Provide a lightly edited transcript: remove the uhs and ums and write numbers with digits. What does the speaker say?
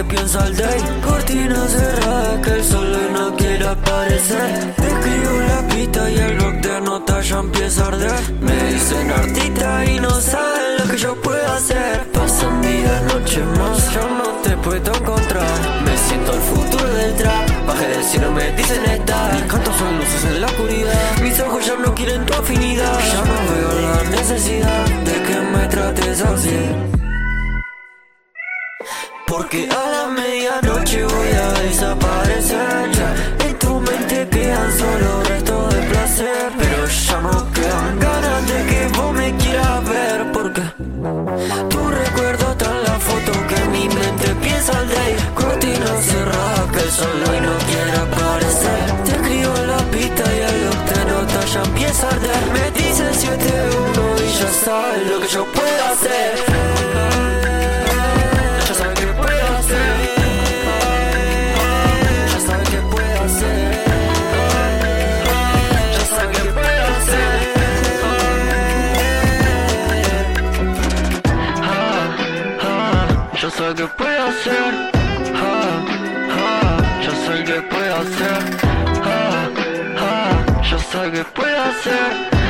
piensa el day. Cortina cerrada que el sol hoy no quiere aparecer. Te escribo la pista y el blog de notas ya empieza a arder. Me dicen artista y no saben lo que yo puedo hacer. Pasan días, noches más, yo no te puedo encontrar. Me siento el futuro del trap. Bajé del cielo, me dicen estar. Mis cantos son luces en la oscuridad. Mis ojos ya no quieren tu afinidad. Ya no veo la necesidad de que me trates así. Porque a la medianoche voy a desaparecer ya. En tu mente quedan solo restos de placer. Pero ya no quedan ganas de que vos me quieras ver. Porque tu recuerdo está en la foto que mi mente piensa al day. Cortina cerrada que el sol hoy no quiere aparecer. Te escribo en la pista y el look te nota ya empieza a arder. Me dice 7-1 y ya sabes lo que yo puedo hacer. Yo sé que puedo hacer, yo sé que puedo hacer, yo sé que puedo hacer.